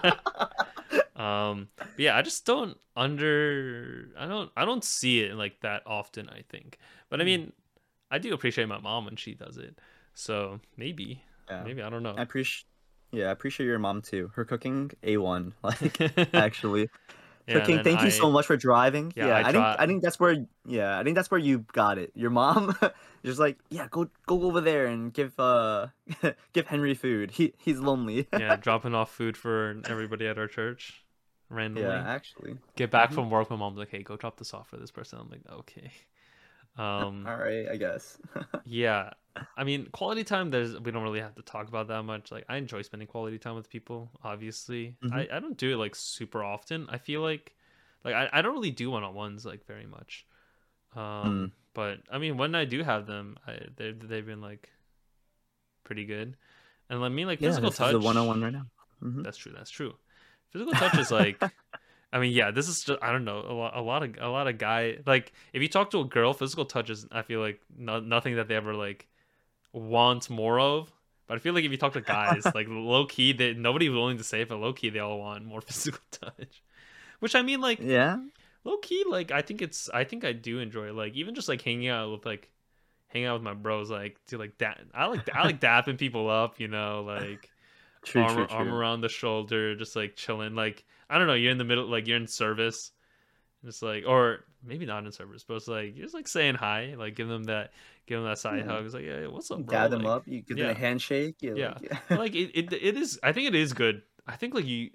Speaker 1: um, but yeah, I just don't under. I don't. I don't see it like that often. I think, but I
Speaker 2: Hmm.
Speaker 1: mean, I do appreciate my mom when she does it. So maybe,
Speaker 2: Yeah,
Speaker 1: maybe I don't know.
Speaker 2: I appreciate. Yeah, I appreciate your mom too. Her cooking, A one. Like, actually,
Speaker 1: Yeah, and
Speaker 2: cooking.
Speaker 1: then
Speaker 2: Thank you so
Speaker 1: I,
Speaker 2: much for driving.
Speaker 1: yeah,
Speaker 2: Yeah,
Speaker 1: I
Speaker 2: I think I
Speaker 1: try.
Speaker 2: think that's where. Yeah, I think that's where you got it. Your mom, just like, yeah, go go over there and give uh give Henry food. He he's lonely.
Speaker 1: Yeah, dropping off food for everybody at our church
Speaker 2: Yeah,
Speaker 1: randomly.
Speaker 2: actually.
Speaker 1: Get back
Speaker 2: Hmm.
Speaker 1: from work, my mom's like, "Hey, go drop this off for this person." I'm like, "Okay." Um,
Speaker 2: All right, I guess.
Speaker 1: yeah. I mean, quality time. There's we don't really have to talk about that much. Like, I enjoy spending quality time with people. Obviously,
Speaker 2: Hmm.
Speaker 1: I I don't do it like super often. I feel like, like I, I don't really do one on ones like very much. Um,
Speaker 2: Mm.
Speaker 1: but I mean, when I do have them, I they they've been like pretty good. And I mean, like
Speaker 2: Yeah,
Speaker 1: physical
Speaker 2: this is a
Speaker 1: touch.
Speaker 2: one-on-one right now. Hmm.
Speaker 1: That's true. That's true. Physical touch is like, I mean, yeah, this is just I don't know a lot, a lot of a lot of guy like if you talk to a girl, physical touch is I feel like no, nothing that they ever like want more of. But I feel like if you talk to guys, like low key, they nobody's willing to say it, but low key they all want more physical touch. Which I mean, like
Speaker 2: Yeah.
Speaker 1: low key, like I think it's I think I do enjoy it. Like even just like hanging out with like hanging out with my bros, like to like that. I like I like dapping people up, you know, like
Speaker 2: True,
Speaker 1: arm
Speaker 2: true,
Speaker 1: arm
Speaker 2: true.
Speaker 1: around the shoulder, just like chilling. Like I don't know, you're in the middle, like you're in service, just like or maybe not in service, but it's like you're just like saying hi, like give them that, give them that side
Speaker 2: Yeah.
Speaker 1: hug. It's like, yeah, what's up,
Speaker 2: You
Speaker 1: bro?
Speaker 2: dab them
Speaker 1: Like,
Speaker 2: up, you give them a
Speaker 1: yeah,
Speaker 2: handshake, you're
Speaker 1: yeah,
Speaker 2: like, yeah.
Speaker 1: like it, it, it is. I think it is good. I think like you,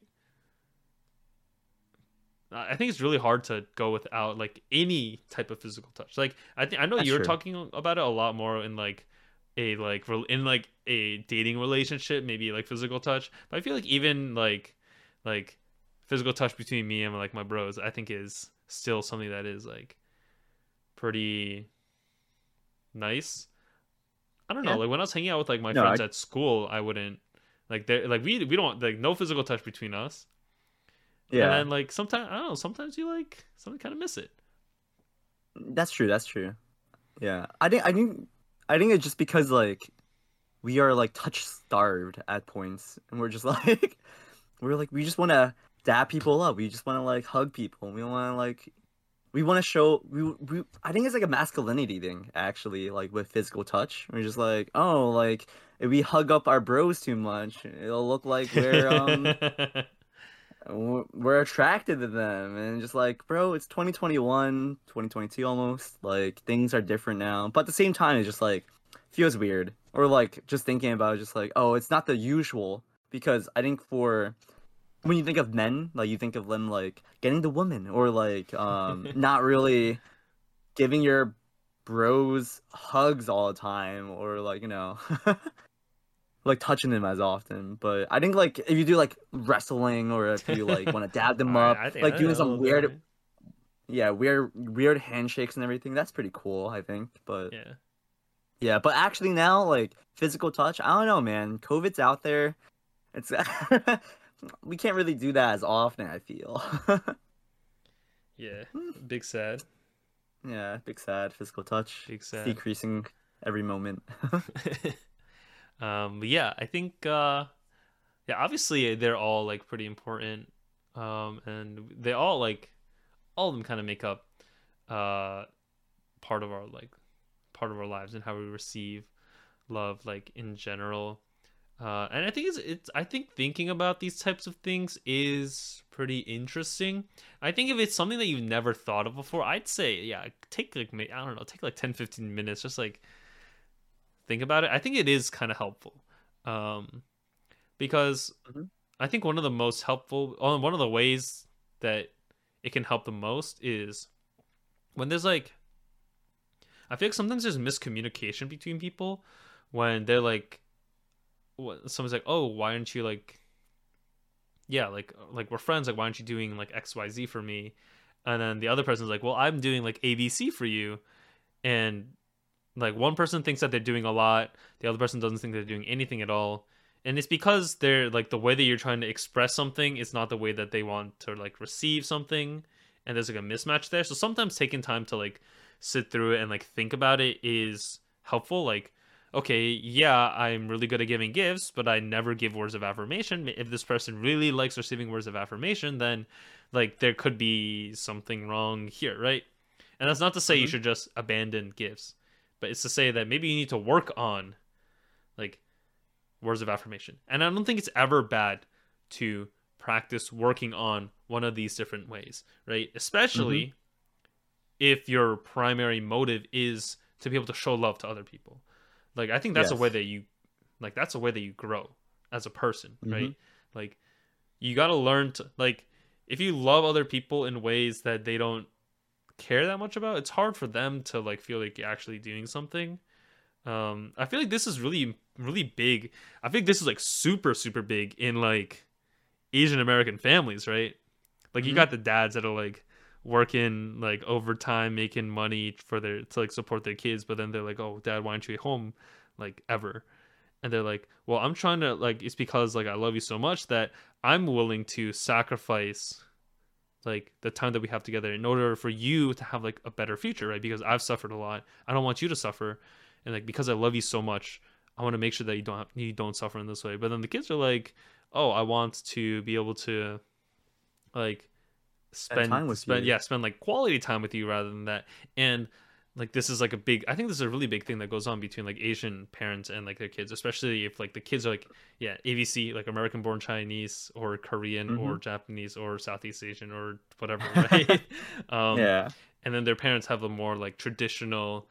Speaker 1: I think it's really hard to go without like any type of physical touch. Like I think I know
Speaker 2: That's
Speaker 1: you're
Speaker 2: true.
Speaker 1: talking about it a lot more in like a like rel- in like a dating relationship, maybe like physical touch. But I feel like even like like physical touch between me and like my bros, I think is still something that is like pretty nice. I don't know.
Speaker 2: Yeah.
Speaker 1: Like when I was hanging out with like my
Speaker 2: No, I
Speaker 1: friends at school, I wouldn't like they like we we don't like no physical touch between us. And
Speaker 2: yeah.
Speaker 1: then like sometimes I don't know, sometimes you like something kind of miss it.
Speaker 2: That's true, that's true. Yeah. I think I think I think it's just because like we are like touch starved at points and we're just like we're like we just want to dab people up. We just want to like hug people. We want to like we want to show we, we I think it's like a masculinity thing actually like with physical touch. We're just like, "Oh, like if we hug up our bros too much, it'll look like we're um we're we're attracted to them." And just like, bro, it's twenty twenty-one, twenty twenty-two almost. Like things are different now. But at the same time, it's just like feels weird. Or like just thinking about it, just like, oh, it's not the usual. Because I think for when you think of men, like you think of them like getting the woman or like um not really giving your bros hugs all the time or like, you know, like touching them as often. But I think like if you do like wrestling or if you like want to dab them
Speaker 1: I
Speaker 2: up,
Speaker 1: I think I
Speaker 2: like
Speaker 1: think
Speaker 2: doing
Speaker 1: a
Speaker 2: some
Speaker 1: little bit,
Speaker 2: weird,
Speaker 1: right?
Speaker 2: yeah, weird weird handshakes and everything, that's pretty cool, I think. But
Speaker 1: Yeah.
Speaker 2: yeah, but actually now like physical touch, I don't know, man. COVID's out there. It's we can't really do that as often, I feel.
Speaker 1: Yeah. Big sad.
Speaker 2: Yeah, big sad. Physical touch.
Speaker 1: Big
Speaker 2: It's
Speaker 1: sad.
Speaker 2: decreasing every moment.
Speaker 1: um but yeah, I think uh yeah, obviously they're all like pretty important. Um and they all like all of them kind of make up uh part of our like part of our lives and how we receive love like in general. Uh, and I think it's, it's I think thinking about these types of things is pretty interesting. I think if it's something that you've never thought of before, I'd say yeah, take like may- I don't know, take like ten fifteen minutes just like think about it. I think it is kind of helpful. Um, because
Speaker 2: Mhm.
Speaker 1: I think one of the most helpful uh, one of the ways that it can help the most is when there's like I feel like sometimes there's miscommunication between people when they're like what someone's like, "Oh, why aren't you like yeah, like like we're friends, like why aren't you doing like X Y Z for me?" And then the other person's like, "Well, I'm doing like A B C for you." And like one person thinks that they're doing a lot, the other person doesn't think they're doing anything at all. And it's because they're like the way that you're trying to express something is not the way that they want to like receive something, and there's like a mismatch there. So sometimes taking time to like sit through it and like think about it is helpful. Like, okay, yeah, I'm really good at giving gifts, but I never give words of affirmation. If this person really likes receiving words of affirmation, then like there could be something wrong here, right? And that's not to say you
Speaker 2: Hmm.
Speaker 1: should just abandon gifts, but it's to say that maybe you need to work on like words of affirmation. And I don't think it's ever bad to practice working on one of these different ways, right?
Speaker 2: Hmm.
Speaker 1: Especially if your primary motive is to be able to show love to other people. Like I think that's a way
Speaker 2: Yes.
Speaker 1: that you like that's a way that you grow as a person,
Speaker 2: Hmm.
Speaker 1: right? Like you got to learn to like if you love other people in ways that they don't care that much about, it's hard for them to like feel like you're actually doing something. Um I feel like this is really really big. I think this is like super super big in like Asian American families, right? Like you
Speaker 2: Hmm.
Speaker 1: got the dads that are like working like overtime, making money for their to like support their kids, but then they're like, "Oh, dad, why aren't you at home like ever?" And they're like, "Well, I'm trying to like it's because like I love you so much that I'm willing to sacrifice like the time that we have together in order for you to have like a better future, right? Because I've suffered a lot. I don't want you to suffer, and like because I love you so much, I want to make sure that you don't have, you don't suffer in this way." But then the kids are like, "Oh, I want to be able to like
Speaker 2: Spend
Speaker 1: spend
Speaker 2: time with
Speaker 1: spend
Speaker 2: you.
Speaker 1: yeah spend like quality time with you rather than that." And like this is like a big I think this is a really big thing that goes on between like Asian parents and like their kids, especially if like the kids are like yeah A B C, like American born Chinese or Korean
Speaker 2: Hmm.
Speaker 1: or Japanese or Southeast Asian or whatever, right? um
Speaker 2: Yeah.
Speaker 1: and then their parents have a more like traditional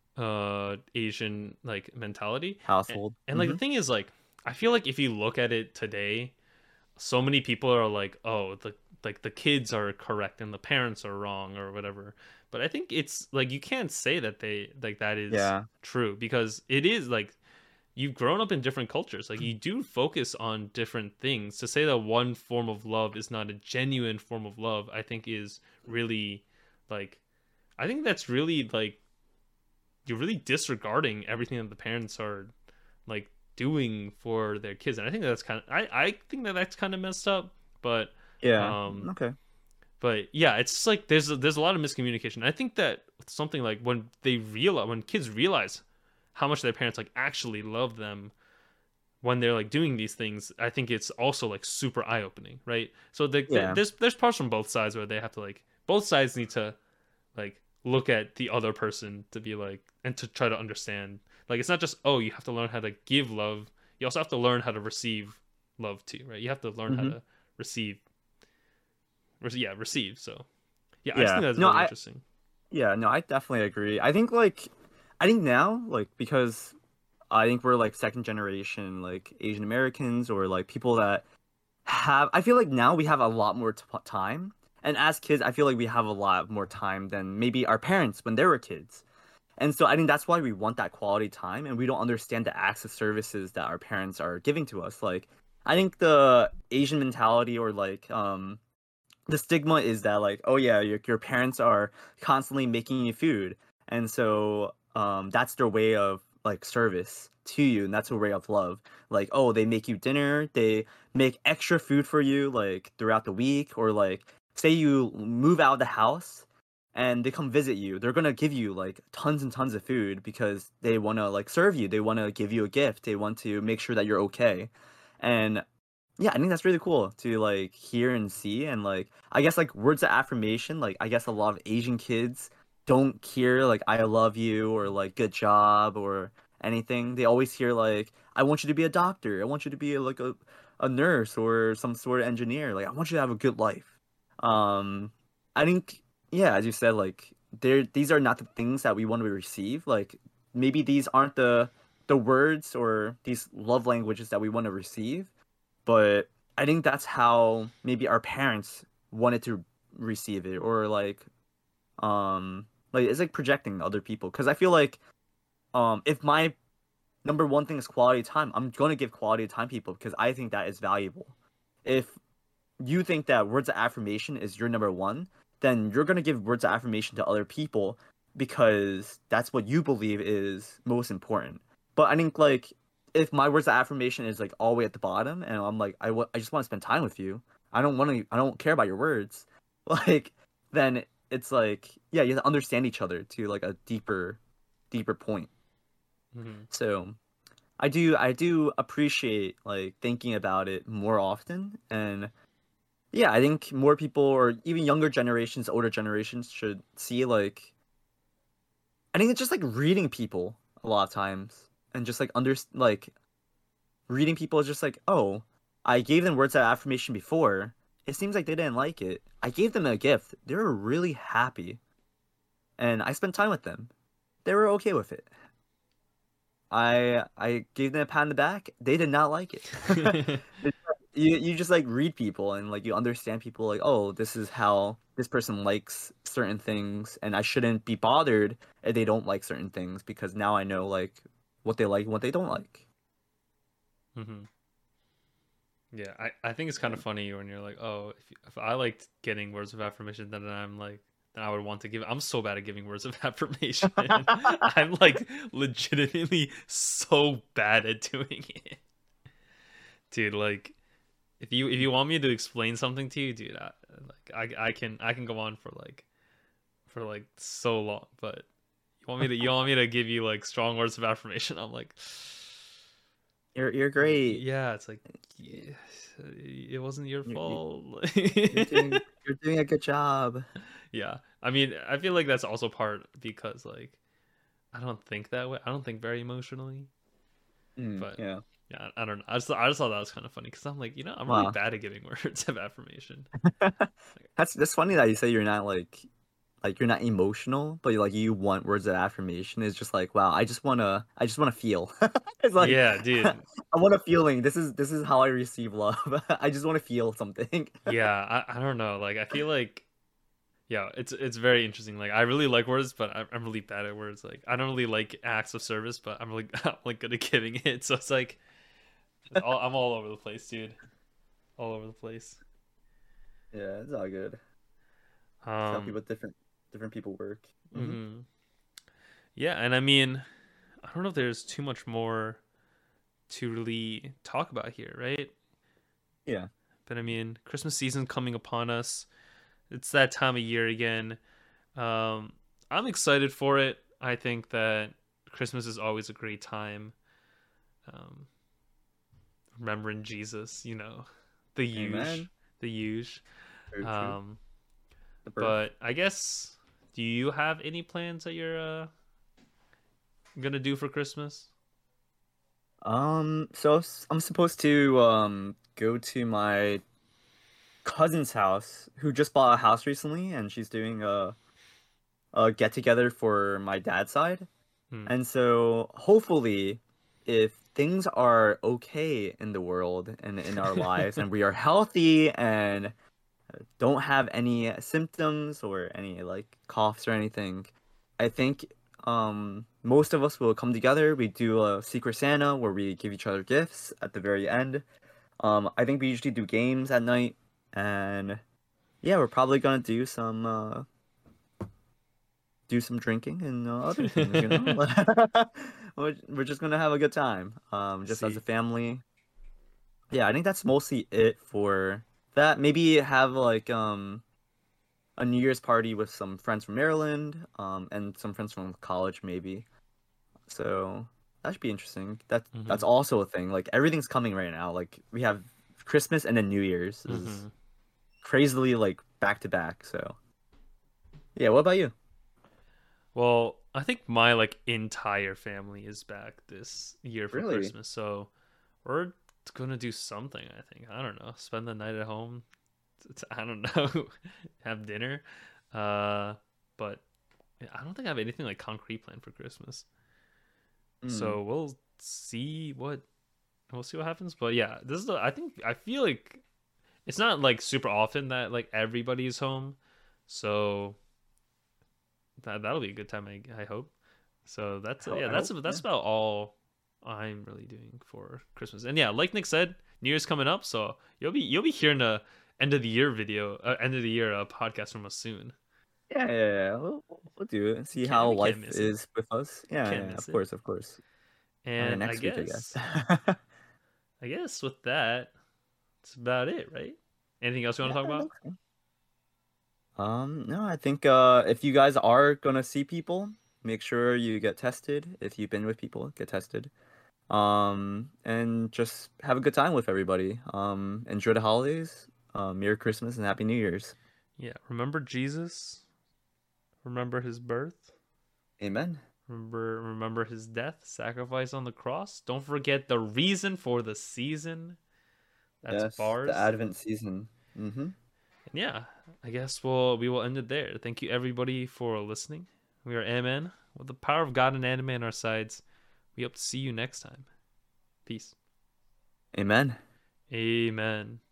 Speaker 1: uh Asian like mentality. and,
Speaker 2: Household.
Speaker 1: and like the
Speaker 2: Hmm.
Speaker 1: thing is like I feel like if you look at it today, so many people are like, oh, the like the kids are correct and the parents are wrong or whatever. But I think it's like you can't say that they like that is
Speaker 2: Yeah.
Speaker 1: true because it is like you've grown up in different cultures. Like you do focus on different things. To say that one form of love is not a genuine form of love, I think is really like I think that's really like you're really disregarding everything that the parents are like doing for their kids, and I think that's kind of I I think that that's kind of messed up. But
Speaker 2: Yeah.
Speaker 1: um,
Speaker 2: Okay.
Speaker 1: but yeah, it's just like there's a, there's a lot of miscommunication. I think that something like when they realize when kids realize how much their parents like actually love them when they're like doing these things, I think it's also like super eye opening, right? So the, the,
Speaker 2: Yeah.
Speaker 1: there's there's parts from both sides where they have to like both sides need to like look at the other person to be like and to try to understand like it's not just oh you have to learn how to give love, you also have to learn how to receive love too, right? You have to learn how
Speaker 2: Hmm.
Speaker 1: to receive re- yeah receive. So yeah, I just think
Speaker 2: Yeah.
Speaker 1: that's
Speaker 2: No,
Speaker 1: really
Speaker 2: I
Speaker 1: interesting.
Speaker 2: yeah, no, I definitely agree. I think like I think now, like because I think we're like second generation like Asian Americans or like people that have I feel like now we have a lot more t time. And as kids, I feel like we have a lot more time than maybe our parents when they were kids. And so I think that's why we want that quality time and we don't understand the acts of services that our parents are giving to us. Like I think the Asian mentality or like um the stigma is that like oh yeah your, your parents are constantly making you food and so um that's their way of like service to you and that's a way of love like oh they make you dinner they make extra food for you like throughout the week or like say you move out of the house and they come visit you they're gonna give you like tons and tons of food because they want to like serve you they want to give you a gift they want to make sure that you're okay and yeah, I think that's really cool to like hear and see and like I guess like words of affirmation, like I guess a lot of Asian kids don't hear like I love you or like good job or anything. They always hear like I want you to be a doctor. I want you to be like a, a nurse or some sort of engineer. Like I want you to have a good life. Um I think yeah, as you said like there these are not the things that we want to receive. Like maybe these aren't the the words or these love languages that we want to receive but I think that's how maybe our parents wanted to receive it or like um like it's like projecting to other people because I feel like um if my number one thing is quality time I'm going to give quality time people because I think that is valuable if you think that words of affirmation is your number one then you're going to give words of affirmation to other people because that's what you believe is most important but I think like if my words of affirmation is like all the way at the bottom and I'm like I, w- I just want to spend time with you I don't want to I don't care about your words like then it's like yeah, you have to understand each other to like a deeper deeper point.
Speaker 1: Hmm.
Speaker 2: So I do I do appreciate like thinking about it more often. And yeah, I think more people or even younger generations, older generations should see like I think it's just like reading people a lot of times and just like under like reading people is just like, oh, I gave them words of affirmation before. It seems like they didn't like it. I gave them a gift. They were really happy, and I spent time with them. They were okay with it. I I gave them a pat on the back. They did not like it. It's like- you you just like read people and like you understand people like, oh, this is how this person likes certain things, and I shouldn't be bothered if they don't like certain things because now I know like what they like and what they don't like.
Speaker 1: Hmm. Yeah, I, I think it's kind
Speaker 2: Yeah.
Speaker 1: of funny when you're like, oh, if, if I liked getting words of affirmation, then I'm like, then I would want to give. I'm so bad at giving words of affirmation. I'm like legitimately so bad at doing it, dude. Like, if you if you want me to explain something to you, dude, I, like I I can I can go on for like for like so long, but you want me to you want me to give you like strong words of affirmation? I'm like,
Speaker 2: You're you're
Speaker 1: "Y-
Speaker 2: great.
Speaker 1: yeah, it's like, yeah, it wasn't your
Speaker 2: You, you,
Speaker 1: fault.
Speaker 2: you're doing you're doing a good job.
Speaker 1: Yeah, I mean, I feel like that's also part because like I don't think that way. I don't think very emotionally,
Speaker 2: Mm,
Speaker 1: but
Speaker 2: yeah.
Speaker 1: yeah, I don't know. I just I just thought that was kind of funny because I'm like, you know, I'm really
Speaker 2: Wow.
Speaker 1: bad at giving words of affirmation.
Speaker 2: That's that's funny that you say you're not like like you're not emotional, but you like you want words of affirmation. It's just like, wow, I just wanna I just wanna feel. It's like
Speaker 1: Yeah,
Speaker 2: I
Speaker 1: dude.
Speaker 2: want a feeling. This is this is how I receive love. I just want to feel something.
Speaker 1: Yeah, I, I don't know. Like I feel like yeah, it's it's very interesting. Like I really like words, but I'm, I'm really bad at words. Like I don't really like acts of service, but I'm really I'm like good at giving it. So it's like all, I'm all over the place, dude. All over the place.
Speaker 2: Yeah, it's all good. It's how
Speaker 1: Um.
Speaker 2: people different different people work. Hmm.
Speaker 1: Hmm. Yeah, and I mean, I don't know if there's too much more to really talk about here, right?
Speaker 2: Yeah.
Speaker 1: But I mean, Christmas season coming upon us. It's that time of year again. Um, I'm excited for it. I think that Christmas is always a great time. Um, remembering Jesus, you know, the huge,
Speaker 2: Amen.
Speaker 1: the huge.
Speaker 2: True, true.
Speaker 1: Um,
Speaker 2: The birth.
Speaker 1: but I guess, do you have any plans that you're uh, gonna do for Christmas?
Speaker 2: Um, so s- I'm supposed to um go to my cousin's house who just bought a house recently, and she's doing a a get together for my dad's side.
Speaker 1: Hmm.
Speaker 2: And so hopefully if things are okay in the world and in our lives and we are healthy and don't have any symptoms or any like coughs or anything, I think um most of us will come together. We do a Secret Santa where we give each other gifts at the very end. Um I think we usually do games at night, and yeah, we're probably gonna do some uh do some drinking and uh, other things, you know? We're, we're just gonna have a good time, um, just as a
Speaker 1: See.
Speaker 2: family. Yeah, I think that's mostly it for that. Maybe have like um a New Year's party with some friends from Maryland, um, and some friends from college, maybe. So that should be interesting. That
Speaker 1: Hmm.
Speaker 2: that's also a thing. Like everything's coming right now. Like we have Christmas and then New Year's is
Speaker 1: Hmm.
Speaker 2: crazily like back to back. So yeah, what about you?
Speaker 1: Well, I think my like entire family is back this year for
Speaker 2: Really?
Speaker 1: Christmas, so we're gonna do something. I think I don't know. Spend the night at home. It's, I don't know. Have dinner. Uh, but yeah, I don't think I have anything like concrete planned for Christmas.
Speaker 2: Mm.
Speaker 1: So we'll see what we'll see what happens. But yeah, this is the, I think I feel like it's not like super often that like everybody's home, so that that'll be a good time. I, I hope. So that's
Speaker 2: Ho-
Speaker 1: yeah,
Speaker 2: I
Speaker 1: that's
Speaker 2: hope.
Speaker 1: that's
Speaker 2: Yeah.
Speaker 1: about all I'm really doing for Christmas. And yeah, like Nick said, New Year's coming up, so you'll be you'll be hearing a end of the year video, uh, end of the year uh, podcast from us soon.
Speaker 2: Yeah, yeah, yeah. We'll, we'll we'll do it and
Speaker 1: We
Speaker 2: see
Speaker 1: can't
Speaker 2: how
Speaker 1: we can't
Speaker 2: life
Speaker 1: miss it.
Speaker 2: is with us. Yeah,
Speaker 1: Can't
Speaker 2: yeah,
Speaker 1: miss
Speaker 2: of
Speaker 1: it.
Speaker 2: course, of course. Okay,
Speaker 1: And I
Speaker 2: next week, I guess.
Speaker 1: guess I guess with that, that's about it, right? Anything else you want
Speaker 2: Yeah,
Speaker 1: to talk
Speaker 2: I
Speaker 1: about?
Speaker 2: think so. Um, no, I think uh, if you guys are gonna see people, make sure you get tested. If you've been with people, get tested. Um, and just have a good time with everybody. Um, enjoy the holidays. Uh, Merry Christmas and Happy New Year's.
Speaker 1: Yeah, remember Jesus. Remember his birth.
Speaker 2: Amen.
Speaker 1: Remember, remember his death, sacrifice on the cross. Don't forget the reason for the season. That's
Speaker 2: Yes, the
Speaker 1: bars.
Speaker 2: Advent season. Mm-hmm.
Speaker 1: And yeah, I guess we'll we will end it there. Thank you everybody for listening. We are Amen. With the power of God and anime on our sides, we hope to see you next time. Peace.
Speaker 2: Amen.
Speaker 1: Amen.